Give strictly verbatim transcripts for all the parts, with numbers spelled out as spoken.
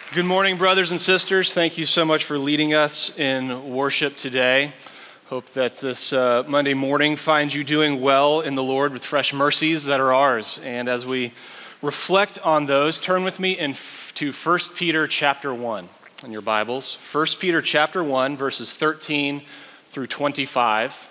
Good morning, brothers and sisters. Thank you so much for leading us in worship today. Hope that this uh, Monday morning finds you doing well in the Lord with fresh mercies that are ours. And as we reflect on those, turn with me in f- to First Peter chapter one in your Bibles. First Peter chapter one, verses thirteen through twenty-five.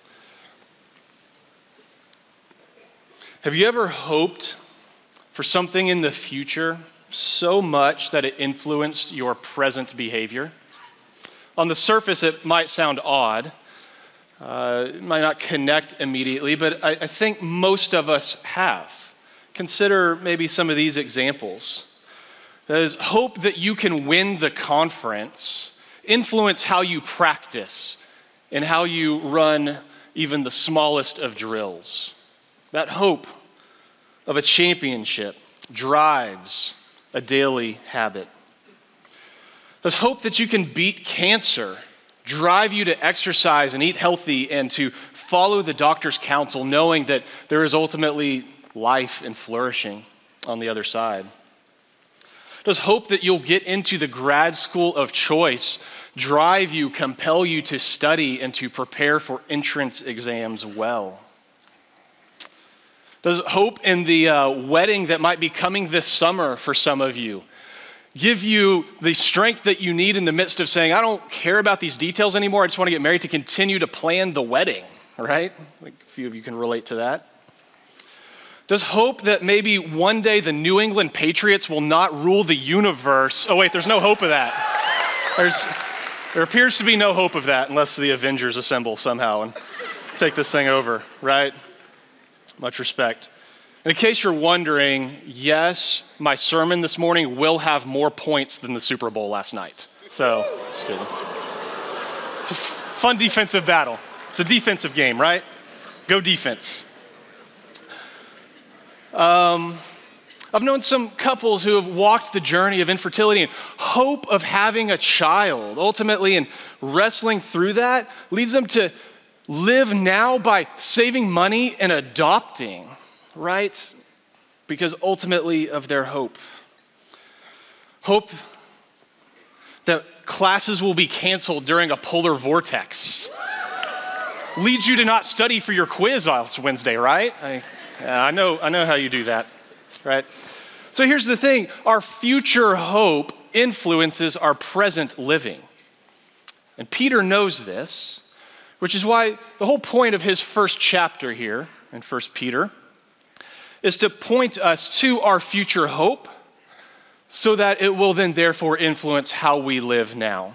Have you ever hoped for something in the future so much that it influenced your present behavior? On the surface, it might sound odd. Uh, it might not connect immediately, but I, I think most of us have. Consider maybe some of these examples. That is, hope that you can win the conference, influence how you practice and how you run even the smallest of drills. That hope of a championship drives a daily habit. Does hope that you can beat cancer drive you to exercise and eat healthy and to follow the doctor's counsel, knowing that there is ultimately life and flourishing on the other side? Does hope that you'll get into the grad school of choice drive you, compel you to study and to prepare for entrance exams well? Does hope in the uh, wedding that might be coming this summer for some of you give you the strength that you need in the midst of saying, I don't care about these details anymore, I just want to get married, to continue to plan the wedding, right? Like a few of you can relate to that. Does hope that maybe one day the New England Patriots will not rule the universe? Oh wait, there's no hope of that. There's, there appears to be no hope of that unless the Avengers assemble somehow and take this thing over, right? Much respect. And in case you're wondering, yes, my sermon this morning will have more points than the Super Bowl last night. So, just kidding. Fun defensive battle. It's a defensive game, right? Go defense. Um, I've known some couples who have walked the journey of infertility and hope of having a child. Ultimately, and wrestling through that leads them to live now by saving money and adopting, right? Because ultimately of their hope. Hope that classes will be canceled during a polar vortex leads you to not study for your quiz on Wednesday, right? I, I know, I know how you do that, right? So here's the thing, our future hope influences our present living. And Peter knows this, which is why the whole point of his first chapter here in First Peter is to point us to our future hope so that it will then therefore influence how we live now.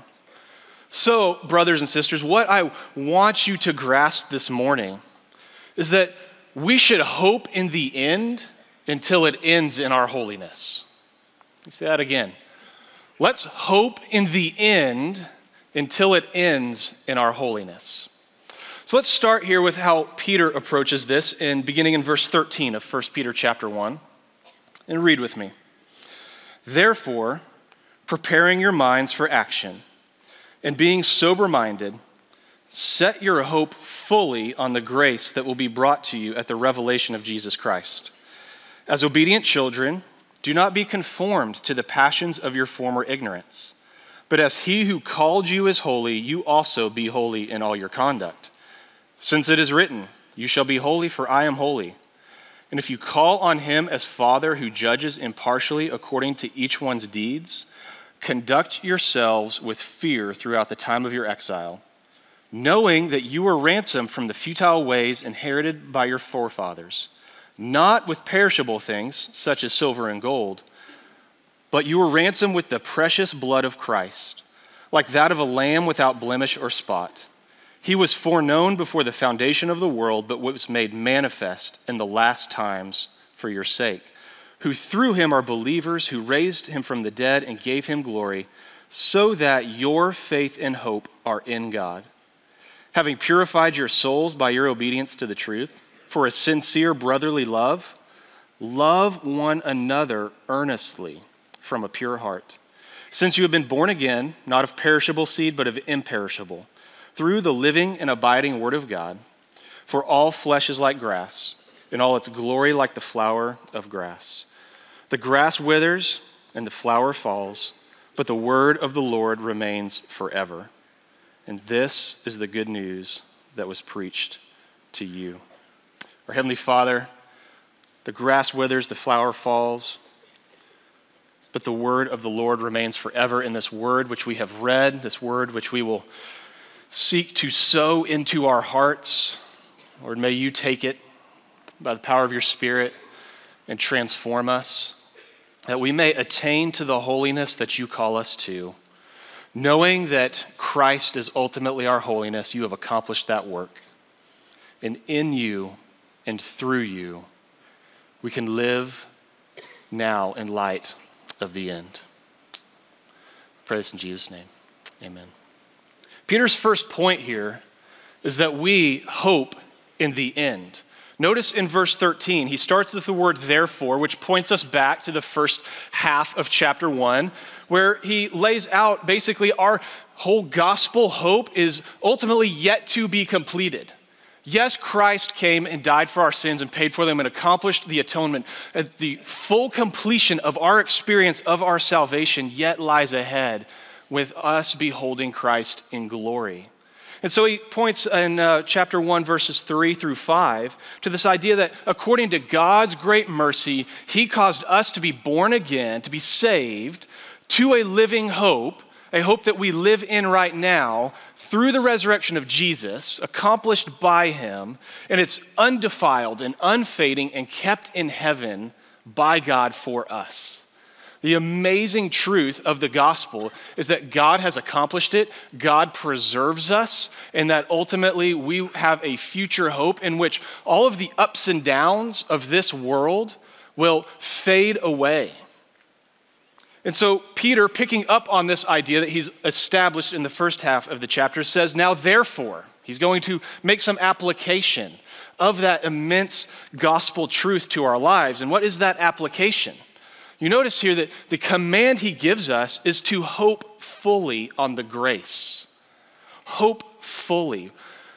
So, brothers and sisters, what I want you to grasp this morning is that we should hope in the end until it ends in our holiness. Let me say that again. Let's hope in the end until it ends in our holiness. So let's start here with how Peter approaches this, in beginning in verse thirteen of First Peter chapter one. And read with me. Therefore, preparing your minds for action, and being sober-minded, set your hope fully on the grace that will be brought to you at the revelation of Jesus Christ. As obedient children, do not be conformed to the passions of your former ignorance, but as he who called you is holy, you also be holy in all your conduct. Since it is written, you shall be holy, for I am holy. And if you call on him as Father who judges impartially according to each one's deeds, conduct yourselves with fear throughout the time of your exile, knowing that you were ransomed from the futile ways inherited by your forefathers, not with perishable things such as silver and gold, but you were ransomed with the precious blood of Christ, like that of a lamb without blemish or spot. He was foreknown before the foundation of the world, but was made manifest in the last times for your sake, who through him are believers, who raised him from the dead and gave him glory, so that your faith and hope are in God. Having purified your souls by your obedience to the truth, for a sincere brotherly love, love one another earnestly from a pure heart. Since you have been born again, not of perishable seed, but of imperishable, through the living and abiding word of God. For all flesh is like grass, and all its glory like the flower of grass. The grass withers and the flower falls, but the word of the Lord remains forever. And this is the good news that was preached to you. Our Heavenly Father, the grass withers, the flower falls, but the word of the Lord remains forever. In this word which we have read, this word which we will seek to sow into our hearts, Lord, may you take it by the power of your Spirit and transform us, that we may attain to the holiness that you call us to. Knowing that Christ is ultimately our holiness, you have accomplished that work. And in you and through you, we can live now in light of the end. I pray this in Jesus' name. Amen. Peter's first point here is that we hope in the end. Notice in verse thirteen, he starts with the word therefore, which points us back to the first half of chapter one, where he lays out basically our whole gospel hope is ultimately yet to be completed. Yes, Christ came and died for our sins and paid for them and accomplished the atonement. The full completion of our experience of our salvation yet lies ahead with us beholding Christ in glory. And so he points in uh, chapter one, verses three through five, to this idea that according to God's great mercy, he caused us to be born again, to be saved to a living hope, a hope that we live in right now through the resurrection of Jesus, accomplished by him, and it's undefiled and unfading and kept in heaven by God for us. The amazing truth of the gospel is that God has accomplished it, God preserves us, and that ultimately we have a future hope in which all of the ups and downs of this world will fade away. And so Peter, picking up on this idea that he's established in the first half of the chapter, says, now therefore, he's going to make some application of that immense gospel truth to our lives. And what is that application? You notice here that the command he gives us is to hope fully on the grace. Hope fully.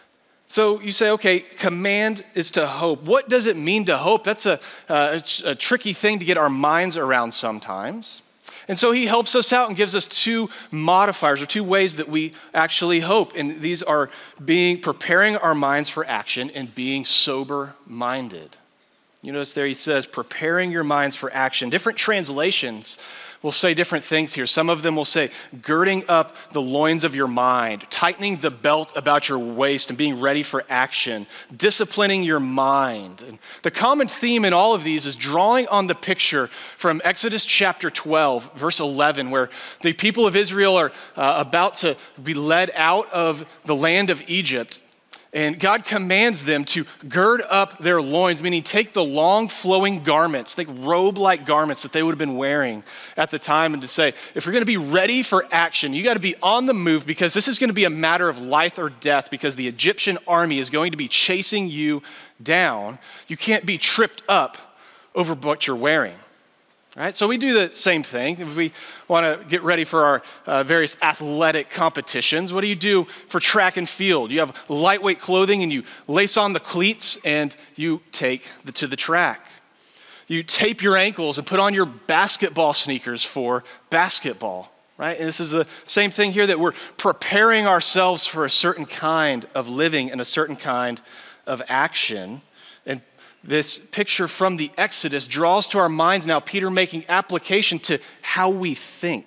So you say, okay, command is to hope. What does it mean to hope? That's a, a, a tricky thing to get our minds around sometimes. And so he helps us out and gives us two modifiers or two ways that we actually hope. And these are being preparing our minds for action and being sober-minded. You notice there he says, preparing your minds for action. Different translations will say different things here. Some of them will say, girding up the loins of your mind, tightening the belt about your waist and being ready for action, disciplining your mind. And the common theme in all of these is drawing on the picture from Exodus chapter twelve, verse eleven, where the people of Israel are uh, about to be led out of the land of Egypt. And God commands them to gird up their loins, meaning take the long flowing garments, think robe-like garments that they would have been wearing at the time, and to say, if you're gonna be ready for action, you gotta be on the move because this is gonna be a matter of life or death because the Egyptian army is going to be chasing you down. You can't be tripped up over what you're wearing. All right, so we do the same thing. If we want to get ready for our uh, various athletic competitions, what do you do for track and field? You have lightweight clothing and you lace on the cleats and you take the, to the track. You tape your ankles and put on your basketball sneakers for basketball, right? And this is the same thing here, that we're preparing ourselves for a certain kind of living and a certain kind of action. And this picture from the Exodus draws to our minds now Peter making application to how we think.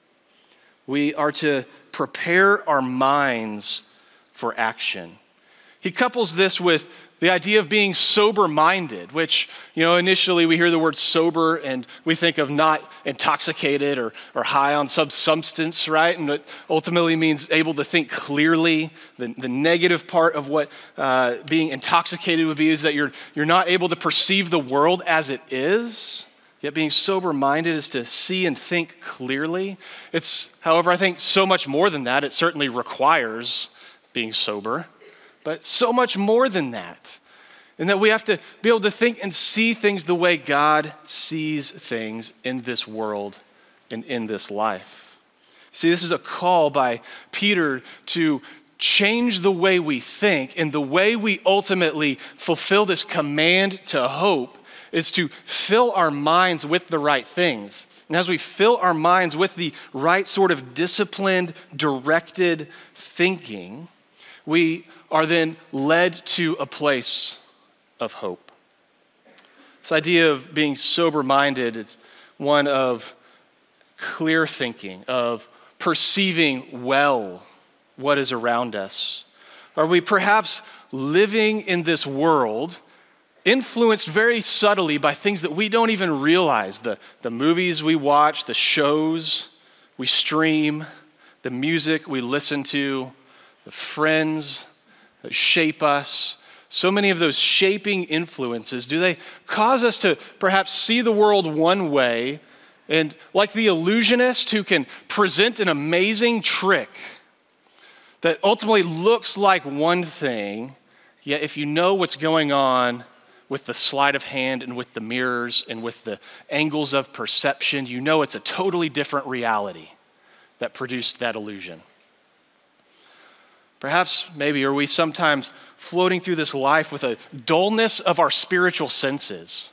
We are to prepare our minds for action. He couples this with the idea of being sober-minded, which, you know, initially we hear the word sober and we think of not intoxicated or, or high on some substance, right? And it ultimately means able to think clearly. The, the negative part of what uh, being intoxicated would be is that you're, you're not able to perceive the world as it is. Yet being sober-minded is to see and think clearly. It's, however, I think so much more than that. It certainly requires being sober. But so much more than that, and that we have to be able to think and see things the way God sees things in this world and in this life. See, this is a call by Peter to change the way we think, and the way we ultimately fulfill this command to hope is to fill our minds with the right things. And as we fill our minds with the right sort of disciplined, directed thinking, we are then led to a place of hope. This idea of being sober-minded is one of clear thinking, of perceiving well what is around us. Are we perhaps living in this world influenced very subtly by things that we don't even realize? The, the movies we watch, the shows we stream, the music we listen to, the friends that shape us. So many of those shaping influences, do they cause us to perhaps see the world one way, and like the illusionist who can present an amazing trick that ultimately looks like one thing, yet if you know what's going on with the sleight of hand and with the mirrors and with the angles of perception, you know it's a totally different reality that produced that illusion. Perhaps, maybe, are we sometimes floating through this life with a dullness of our spiritual senses,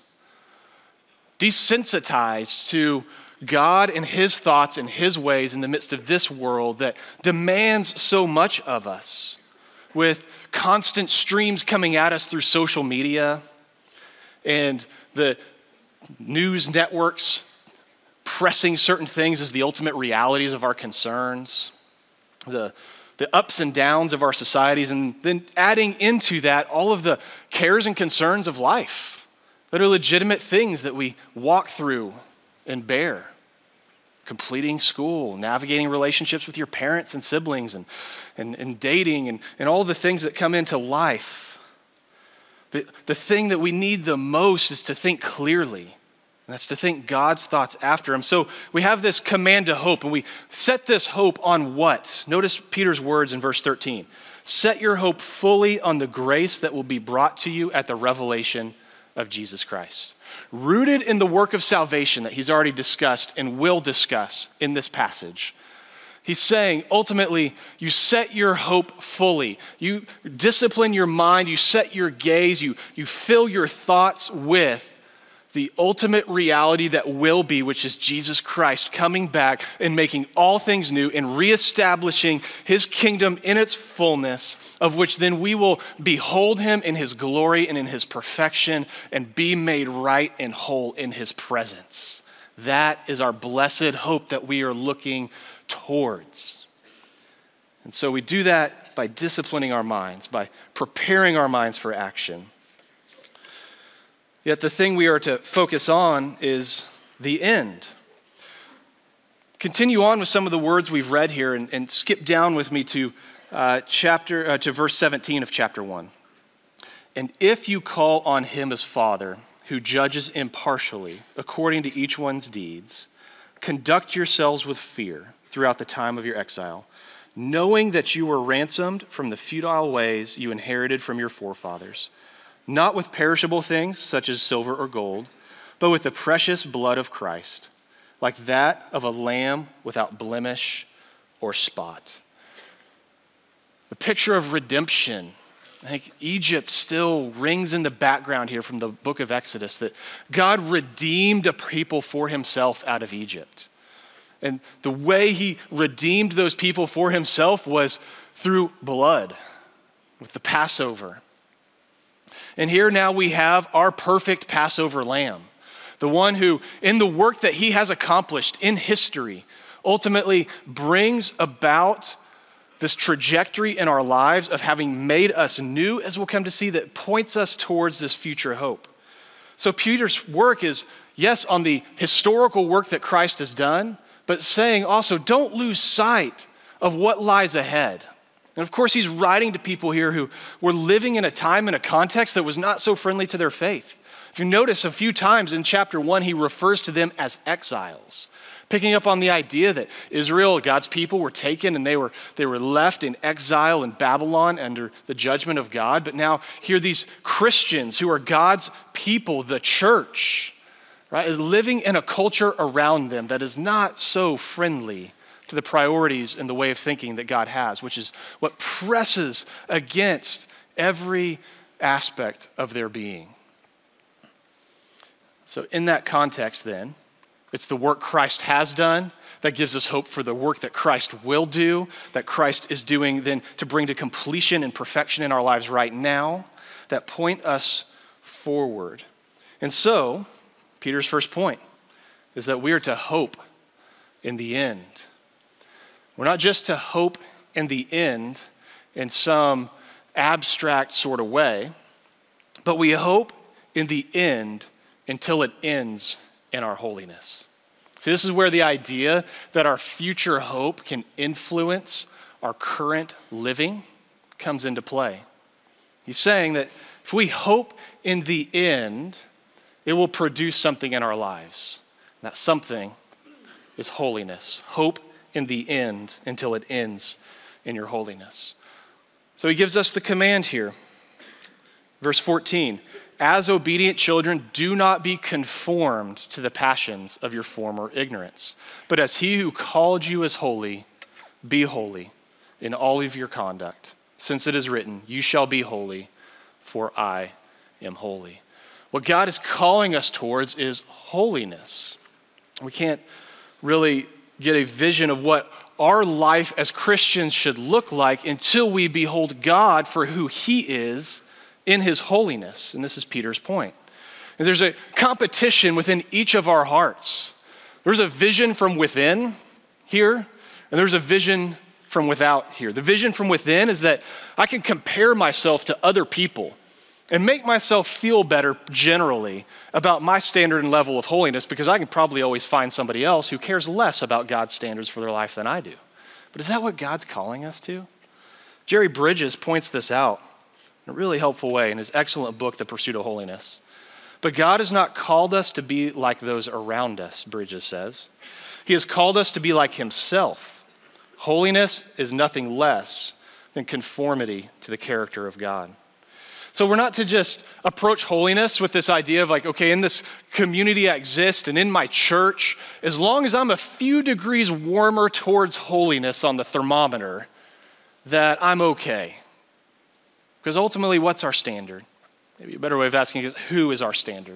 desensitized to God and his thoughts and his ways in the midst of this world that demands so much of us, with constant streams coming at us through social media and the news networks pressing certain things as the ultimate realities of our concerns, the the ups and downs of our societies, and then adding into that all of the cares and concerns of life that are legitimate things that we walk through and bear. Completing school, navigating relationships with your parents and siblings, and, and, and dating, and, and all the things that come into life. The, the thing that we need the most is to think clearly. And that's to think God's thoughts after him. So we have this command to hope, and we set this hope on what? Notice Peter's words in verse thirteen. Set your hope fully on the grace that will be brought to you at the revelation of Jesus Christ. Rooted in the work of salvation that he's already discussed and will discuss in this passage. He's saying, ultimately, you set your hope fully. You discipline your mind, you set your gaze, you, you fill your thoughts with the ultimate reality that will be, which is Jesus Christ coming back and making all things new and reestablishing his kingdom in its fullness, of which then we will behold him in his glory and in his perfection and be made right and whole in his presence. That is our blessed hope that we are looking towards. And so we do that by disciplining our minds, by preparing our minds for action. Yet the thing we are to focus on is the end. Continue on with some of the words we've read here, and, and skip down with me to uh, chapter uh, to verse seventeen of chapter one. And if you call on him as Father, who judges impartially according to each one's deeds, conduct yourselves with fear throughout the time of your exile, knowing that you were ransomed from the futile ways you inherited from your forefathers, not with perishable things such as silver or gold, but with the precious blood of Christ, like that of a lamb without blemish or spot. The picture of redemption. I think Egypt still rings in the background here from the book of Exodus, that God redeemed a people for himself out of Egypt. And the way he redeemed those people for himself was through blood, with the Passover. And here now we have our perfect Passover lamb, the one who, in the work that he has accomplished in history, ultimately brings about this trajectory in our lives of having made us new, as we'll come to see, that points us towards this future hope. So Peter's work is, yes, on the historical work that Christ has done, but saying also, don't lose sight of what lies ahead. And of course, he's writing to people here who were living in a time and a context that was not so friendly to their faith. If you notice, a few times in chapter one, he refers to them as exiles, picking up on the idea that Israel, God's people, were taken and they were, they were left in exile in Babylon under the judgment of God. But now here these Christians who are God's people, the church, right, is living in a culture around them that is not so friendly to the priorities and the way of thinking that God has, which is what presses against every aspect of their being. So in that context then, it's the work Christ has done that gives us hope for the work that Christ will do, that Christ is doing then to bring to completion and perfection in our lives right now, that point us forward. And so, Peter's first point is that we are to hope in the end. We're not just to hope in the end in some abstract sort of way, but we hope in the end until it ends in our holiness. See, this is where the idea that our future hope can influence our current living comes into play. He's saying that if we hope in the end, it will produce something in our lives. And that something is holiness. Hope in the end until it ends in your holiness. So he gives us the command here. Verse fourteen, as obedient children, do not be conformed to the passions of your former ignorance, but as he who called you is holy, be holy in all of your conduct, since it is written, you shall be holy, for I am holy. What God is calling us towards is holiness. We can't really get a vision of what our life as Christians should look like until we behold God for who he is in his holiness. And this is Peter's point. And there's a competition within each of our hearts. There's a vision from within here, and there's a vision from without here. The vision from within is that I can compare myself to other people and make myself feel better generally about my standard and level of holiness, because I can probably always find somebody else who cares less about God's standards for their life than I do. But is that what God's calling us to? Jerry Bridges points this out in a really helpful way in his excellent book, The Pursuit of Holiness. But God has not called us to be like those around us, Bridges says. He has called us to be like himself. Holiness is nothing less than conformity to the character of God. So we're not to just approach holiness with this idea of like, okay, in this community I exist and in my church, as long as I'm a few degrees warmer towards holiness on the thermometer, that I'm okay. Because ultimately, what's our standard? Maybe a better way of asking is, who is our standard?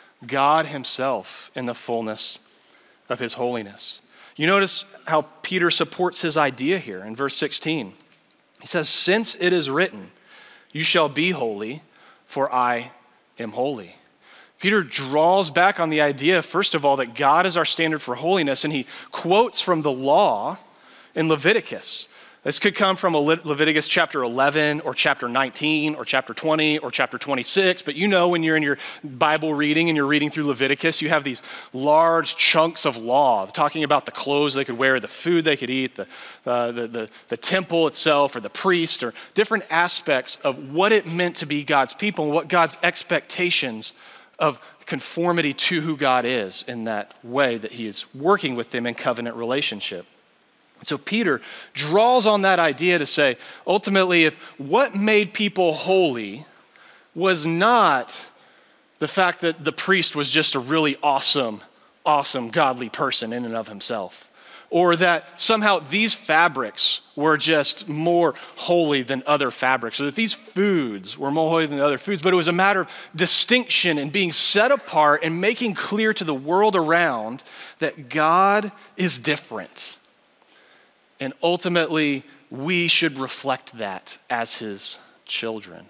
God himself in the fullness of his holiness. You notice how Peter supports his idea here in verse sixteen. He says, since it is written, you shall be holy, for I am holy. Peter draws back on the idea, first of all, that God is our standard for holiness, and he quotes from the law in Leviticus. This could come from Leviticus chapter eleven or chapter nineteen or chapter twenty or chapter twenty-six. But you know when you're in your Bible reading and you're reading through Leviticus, you have these large chunks of law talking about the clothes they could wear, the food they could eat, the, uh, the, the, the temple itself or the priest, or different aspects of what it meant to be God's people and what God's expectations of conformity to who God is in that way that he is working with them in covenant relationship. So Peter draws on that idea to say, ultimately, if what made people holy was not the fact that the priest was just a really awesome, awesome, godly person in and of himself, or that somehow these fabrics were just more holy than other fabrics, or that these foods were more holy than other foods, but it was a matter of distinction and being set apart and making clear to the world around that God is different. And ultimately, we should reflect that as his children.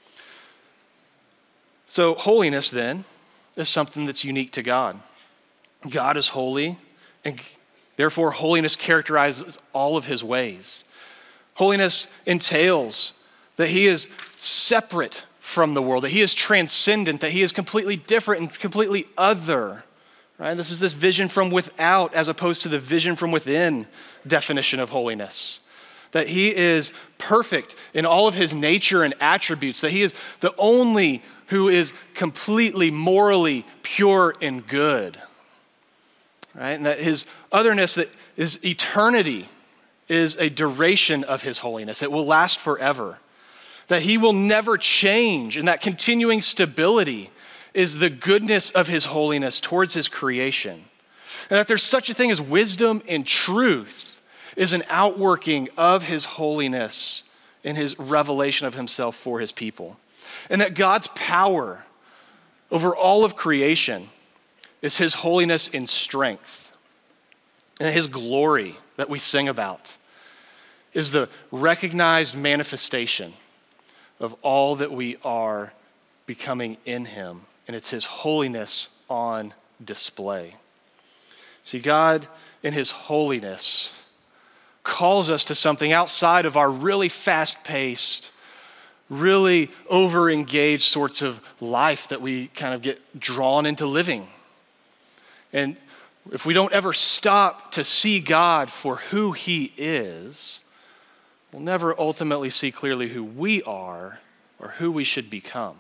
So holiness then is something that's unique to God. God is holy, and therefore holiness characterizes all of his ways. Holiness entails that he is separate from the world, that he is transcendent, that he is completely different and completely other. Right? This is this vision from without as opposed to the vision from within definition of holiness. That he is perfect in all of his nature and attributes, that he is the only who is completely morally pure and good. Right? And that his otherness, that is eternity, is a duration of his holiness. It will last forever. That he will never change, and that continuing stability is the goodness of his holiness towards his creation. And that there's such a thing as wisdom and truth is an outworking of his holiness in his revelation of himself for his people. And that God's power over all of creation is his holiness in strength. And his glory that we sing about is the recognized manifestation of all that we are becoming in him. And it's his holiness on display. See, God in his holiness calls us to something outside of our really fast-paced, really over-engaged sorts of life that we kind of get drawn into living. And if we don't ever stop to see God for who he is, we'll never ultimately see clearly who we are or who we should become.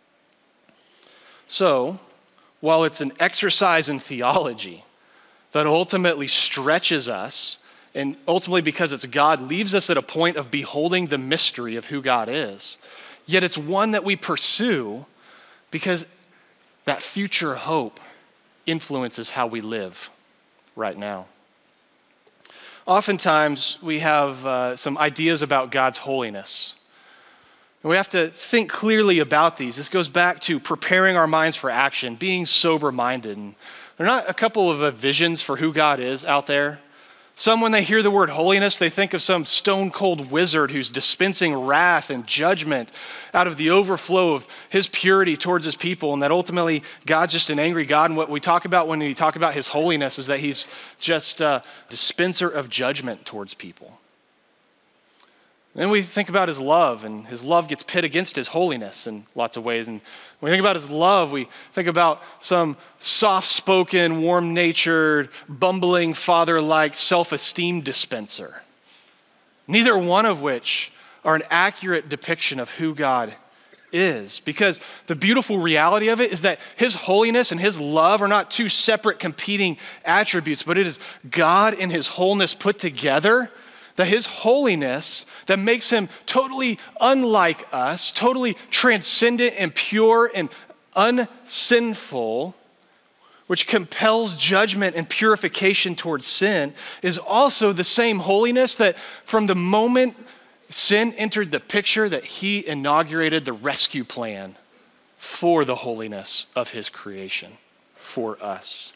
So, while it's an exercise in theology that ultimately stretches us, and ultimately because it's God, leaves us at a point of beholding the mystery of who God is, yet it's one that we pursue because that future hope influences how we live right now. Oftentimes, we have uh, some ideas about God's holiness. And we have to think clearly about these. This goes back to preparing our minds for action, being sober-minded. And there are not a couple of uh, visions for who God is out there. Some, when they hear the word holiness, they think of some stone-cold wizard who's dispensing wrath and judgment out of the overflow of his purity towards his people, and that ultimately God's just an angry God. And what we talk about when we talk about his holiness is that he's just a dispenser of judgment towards people. Then we think about his love, and his love gets pit against his holiness in lots of ways. And when we think about his love, we think about some soft-spoken, warm-natured, bumbling, father-like self-esteem dispenser. Neither one of which are an accurate depiction of who God is. Because the beautiful reality of it is that his holiness and his love are not two separate competing attributes, but it is God in his wholeness put together. That his holiness that makes him totally unlike us, totally transcendent and pure and unsinful, which compels judgment and purification towards sin, is also the same holiness that from the moment sin entered the picture, that he inaugurated the rescue plan for the holiness of his creation for us.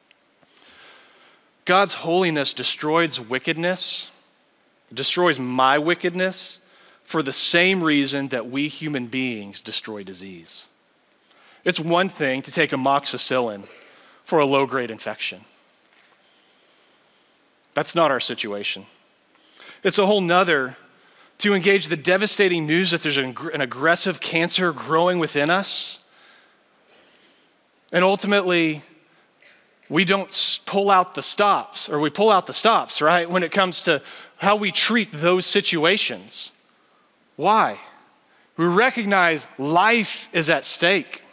God's holiness destroys wickedness, destroys my wickedness for the same reason that we human beings destroy disease. It's one thing to take amoxicillin for a low-grade infection. That's not our situation. It's a whole nother to engage the devastating news that there's an, an aggressive cancer growing within us. And ultimately, we don't pull out the stops, or we pull out the stops, right, when it comes to how we treat those situations. Why? We recognize life is at stake.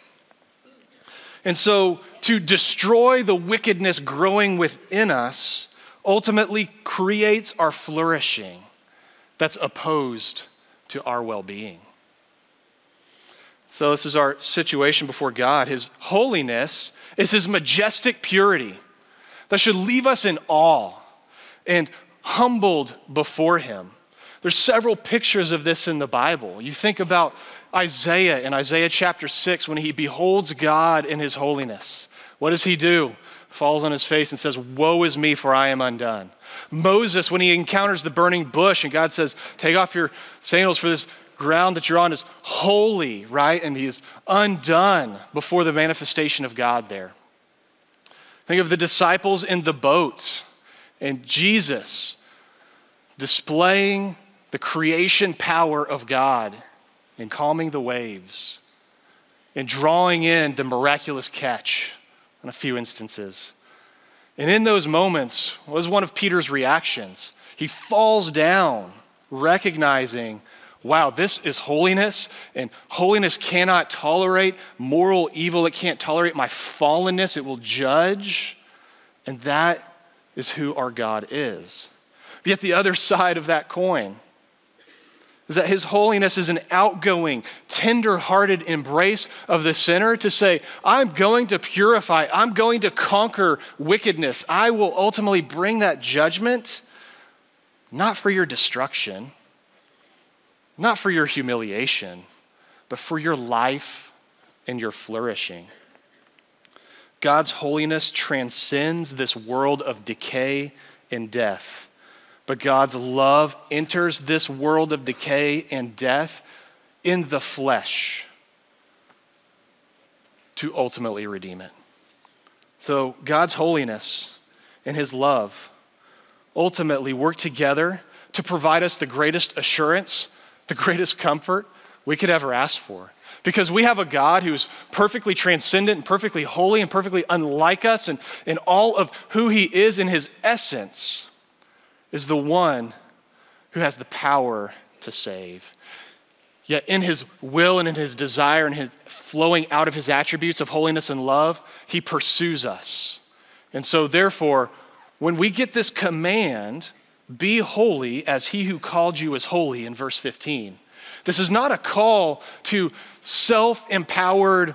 And so to destroy the wickedness growing within us ultimately creates our flourishing that's opposed to our well-being. So this is our situation before God. His holiness is his majestic purity that should leave us in awe and humbled before him. There's several pictures of this in the Bible. You think about Isaiah in Isaiah chapter six when he beholds God in his holiness. What does he do? Falls on his face and says, "Woe is me, for I am undone." Moses, when he encounters the burning bush and God says, "Take off your sandals, for this ground that you're on is holy," right? And he is undone before the manifestation of God there. Think of the disciples in the boat and Jesus displaying the creation power of God and calming the waves and drawing in the miraculous catch in a few instances. And in those moments, what was one of Peter's reactions? He falls down, recognizing, wow, this is holiness, and holiness cannot tolerate moral evil. It can't tolerate my fallenness. It will judge. And that is who our God is. Yet the other side of that coin is that his holiness is an outgoing, tender-hearted embrace of the sinner to say, I'm going to purify, I'm going to conquer wickedness. I will ultimately bring that judgment, not for your destruction, not for your humiliation, but for your life and your flourishing. God's holiness transcends this world of decay and death. But God's love enters this world of decay and death in the flesh to ultimately redeem it. So God's holiness and his love ultimately work together to provide us the greatest assurance, the greatest comfort we could ever ask for. Because we have a God who's perfectly transcendent and perfectly holy and perfectly unlike us, and, and all of who he is in his essence is the one who has the power to save. Yet in his will and in his desire and his flowing out of his attributes of holiness and love, he pursues us. And so therefore, when we get this command, be holy as he who called you is holy in verse fifteen, this is not a call to self-empowered,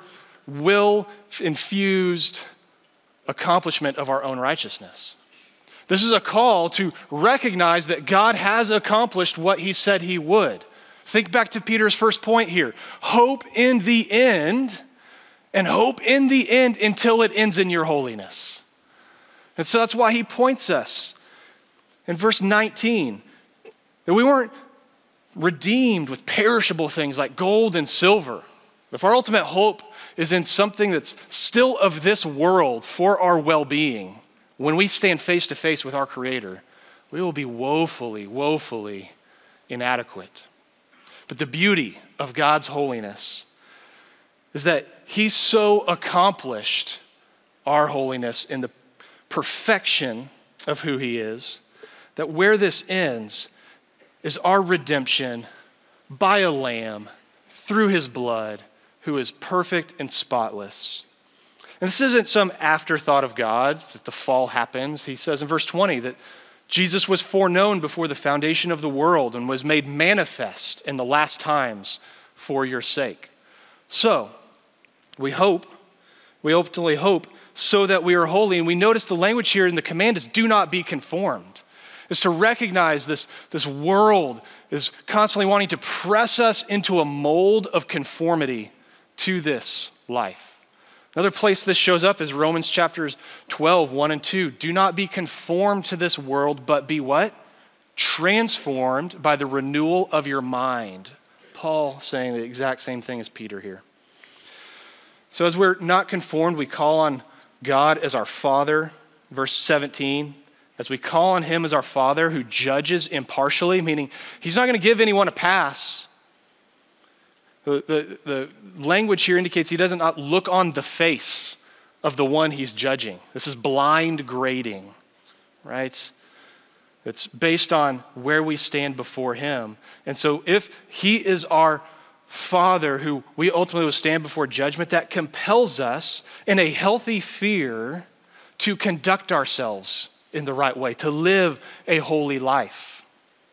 will-infused accomplishment of our own righteousness. This is a call to recognize that God has accomplished what he said he would. Think back to Peter's first point here. Hope in the end, and hope in the end until it ends in your holiness. And so that's why he points us in verse nineteen that we weren't redeemed with perishable things like gold and silver. If our ultimate hope is in something that's still of this world for our well-being, when we stand face to face with our Creator, we will be woefully, woefully inadequate. But the beauty of God's holiness is that he's so accomplished our holiness in the perfection of who he is, that where this ends is our redemption by a lamb through his blood, who is perfect and spotless. And this isn't some afterthought of God that the fall happens. He says in verse twenty that Jesus was foreknown before the foundation of the world and was made manifest in the last times for your sake. So, we hope, we ultimately hope, so that we are holy. And we notice the language here in the command is do not be conformed. Is to recognize this, this world is constantly wanting to press us into a mold of conformity to this life. Another place this shows up is Romans chapters twelve, one and two. Do not be conformed to this world, but be what? Transformed by the renewal of your mind. Paul saying the exact same thing as Peter here. So as we're not conformed, we call on God as our Father. Verse seventeen. As we call on him as our Father who judges impartially, meaning he's not going to give anyone a pass. The, the, the language here indicates he doesn't not look on the face of the one he's judging. This is blind grading, right? It's based on where we stand before him. And so if he is our Father who we ultimately will stand before judgment, that compels us in a healthy fear to conduct ourselves in the right way, to live a holy life.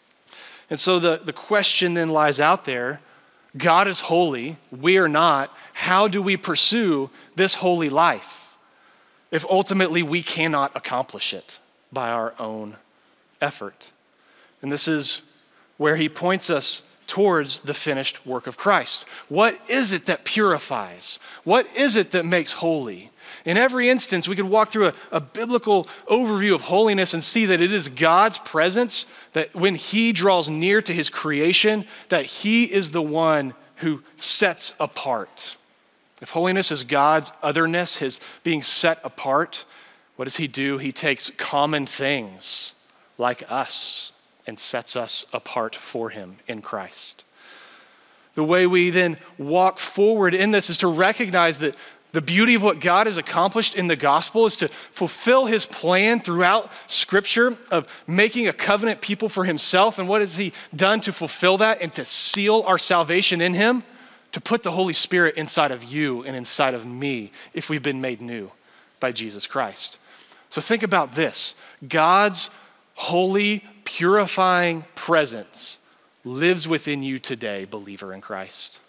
And so the, the question then lies out there, God is holy, we are not. How do we pursue this holy life if ultimately we cannot accomplish it by our own effort? And this is where he points us towards the finished work of Christ. What is it that purifies? What is it that makes holy? In every instance, we could walk through a, a biblical overview of holiness and see that it is God's presence that when he draws near to his creation, that he is the one who sets apart. If holiness is God's otherness, his being set apart, what does he do? He takes common things like us and sets us apart for him in Christ. The way we then walk forward in this is to recognize that the beauty of what God has accomplished in the gospel is to fulfill his plan throughout Scripture of making a covenant people for himself. And what has he done to fulfill that and to seal our salvation in him? To put the Holy Spirit inside of you and inside of me if we've been made new by Jesus Christ. So think about this. God's holy, purifying presence lives within you today, believer in Christ.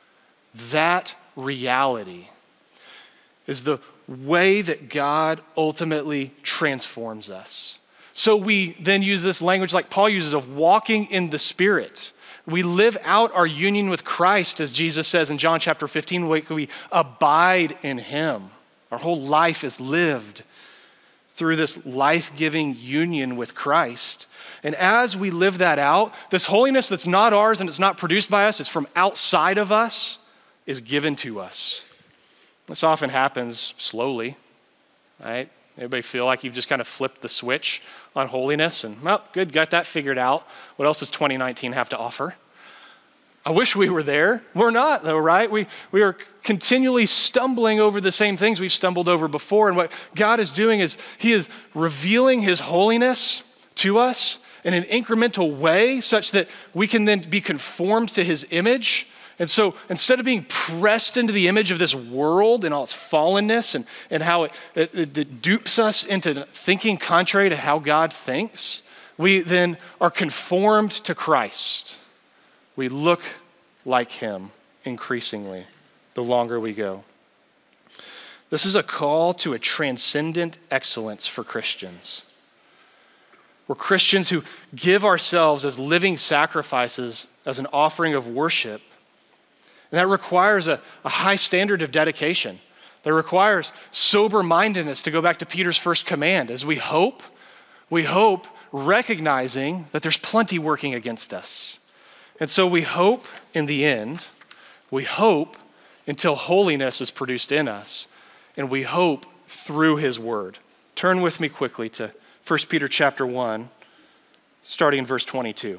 That reality is the way that God ultimately transforms us. So we then use this language like Paul uses of walking in the Spirit. We live out our union with Christ, as Jesus says in John chapter fifteen, we abide in him. Our whole life is lived through this life-giving union with Christ. And as we live that out, this holiness that's not ours and it's not produced by us, it's from outside of us, is given to us. This often happens slowly, right? Everybody feel like you've just kind of flipped the switch on holiness and, well, good, got that figured out. What else does twenty nineteen have to offer? I wish we were there. We're not though, right? We, we are continually stumbling over the same things we've stumbled over before. And what God is doing is he is revealing his holiness to us in an incremental way such that we can then be conformed to his image. And so instead of being pressed into the image of this world and all its fallenness and, and how it, it, it dupes us into thinking contrary to how God thinks, we then are conformed to Christ. We look like him increasingly the longer we go. This is a call to a transcendent excellence for Christians. We're Christians who give ourselves as living sacrifices as an offering of worship. And that requires a, a high standard of dedication. That requires sober-mindedness, to go back to Peter's first command. As we hope, we hope recognizing that there's plenty working against us. And so we hope in the end, we hope until holiness is produced in us, and we hope through his word. Turn with me quickly to First Peter chapter one, starting in verse twenty-two.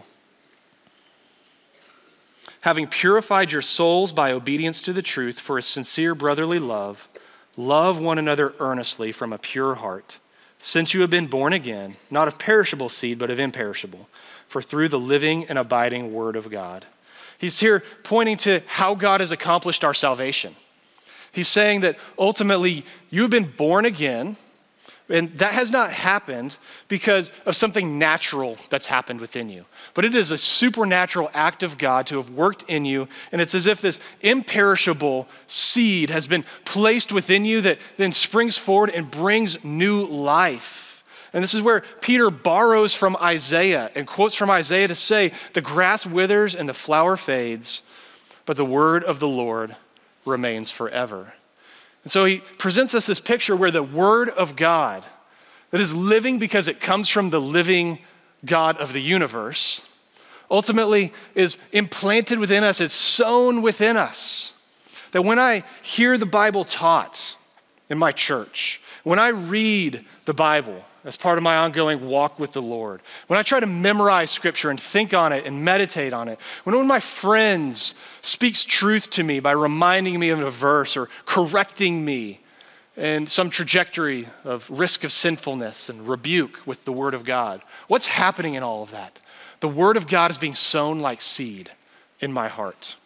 Having purified your souls by obedience to the truth for a sincere brotherly love, love one another earnestly from a pure heart, since you have been born again, not of perishable seed, but of imperishable, for through the living and abiding word of God. He's here pointing to how God has accomplished our salvation. He's saying that ultimately you've been born again, and that has not happened because of something natural that's happened within you. But it is a supernatural act of God to have worked in you, and it's as if this imperishable seed has been placed within you that then springs forward and brings new life. And this is where Peter borrows from Isaiah and quotes from Isaiah to say, the grass withers and the flower fades, but the word of the Lord remains forever. And so he presents us this picture where the word of God that is living because it comes from the living God of the universe ultimately is implanted within us, it's sown within us. That when I hear the Bible taught in my church, when I read the Bible as part of my ongoing walk with the Lord, when I try to memorize scripture and think on it and meditate on it, when one of my friends speaks truth to me by reminding me of a verse or correcting me in some trajectory of risk of sinfulness and rebuke with the word of God, what's happening in all of that? The word of God is being sown like seed in my heart.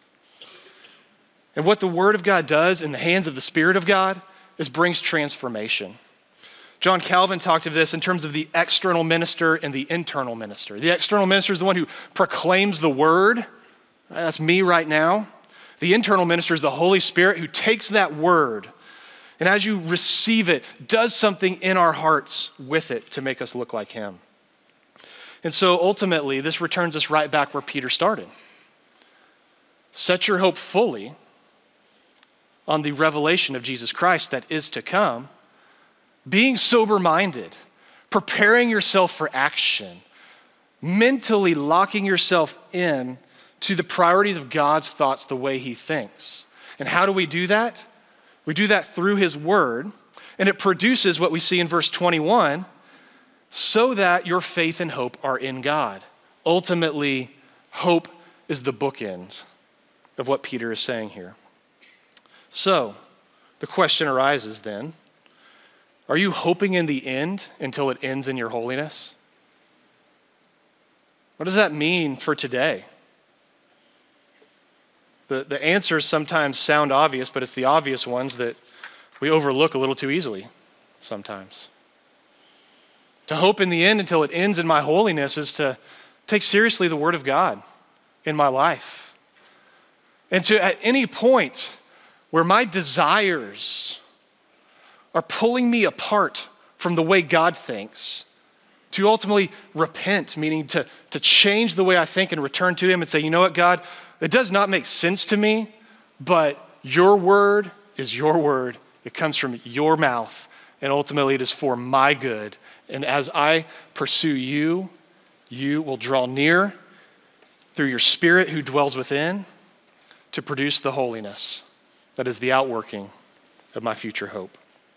And what the word of God does in the hands of the Spirit of God is brings transformation. John Calvin talked of this in terms of the external minister and the internal minister. The external minister is the one who proclaims the word. That's me right now. The internal minister is the Holy Spirit who takes that word and as you receive it, does something in our hearts with it to make us look like him. And so ultimately, this returns us right back where Peter started. Set your hope fully on the revelation of Jesus Christ that is to come, being sober-minded, preparing yourself for action, mentally locking yourself in to the priorities of God's thoughts the way he thinks. And how do we do that? We do that through his word, and it produces what we see in verse twenty-one, so that your faith and hope are in God. Ultimately, hope is the bookend of what Peter is saying here. So, the question arises then, are you hoping in the end until it ends in your holiness? What does that mean for today? The, the answers sometimes sound obvious, but it's the obvious ones that we overlook a little too easily sometimes. To hope in the end until it ends in my holiness is to take seriously the word of God in my life. And to at any point where my desires are pulling me apart from the way God thinks, to ultimately repent, meaning to, to change the way I think and return to him and say, you know what, God, it does not make sense to me, but your word is your word It comes from your mouth, and ultimately it is for my good. And as I pursue you, you will draw near through your Spirit who dwells within to produce the holiness that is the outworking of my future hope.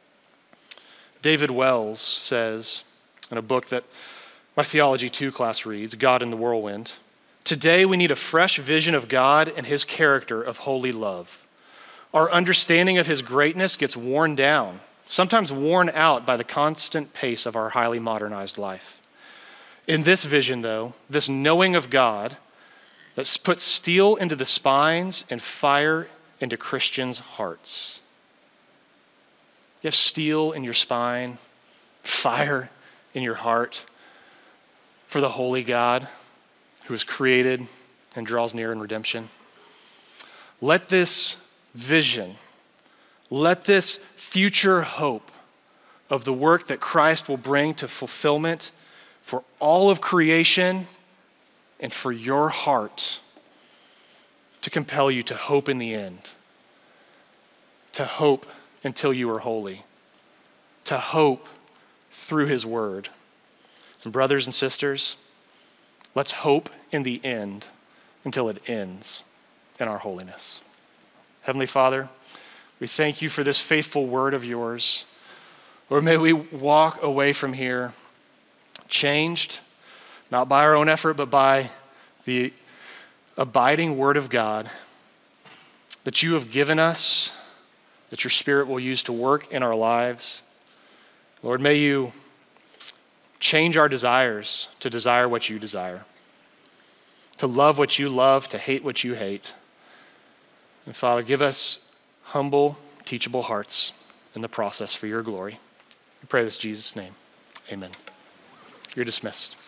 David Wells says in a book that my Theology two class reads, God in the Whirlwind, today we need a fresh vision of God and his character of holy love. Our understanding of his greatness gets worn down, sometimes worn out by the constant pace of our highly modernized life. In this vision, though, this knowing of God that puts steel into the spines and fire into Christians' hearts. You have steel in your spine, fire in your heart for the holy God who is created and draws near in redemption. Let this vision, let this future hope of the work that Christ will bring to fulfillment for all of creation and for your heart to compel you to hope in the end, to hope until you are holy, to hope through his word. And brothers and sisters, let's hope in the end until it ends in our holiness. Heavenly Father, we thank you for this faithful word of yours. Lord, may we walk away from here changed, not by our own effort, but by the abiding word of God that you have given us, that your Spirit will use to work in our lives. Lord, may you change our desires to desire what you desire, to love what you love, to hate what you hate. And Father, give us humble, teachable hearts in the process for your glory. We pray this in Jesus' name. Amen. You're dismissed.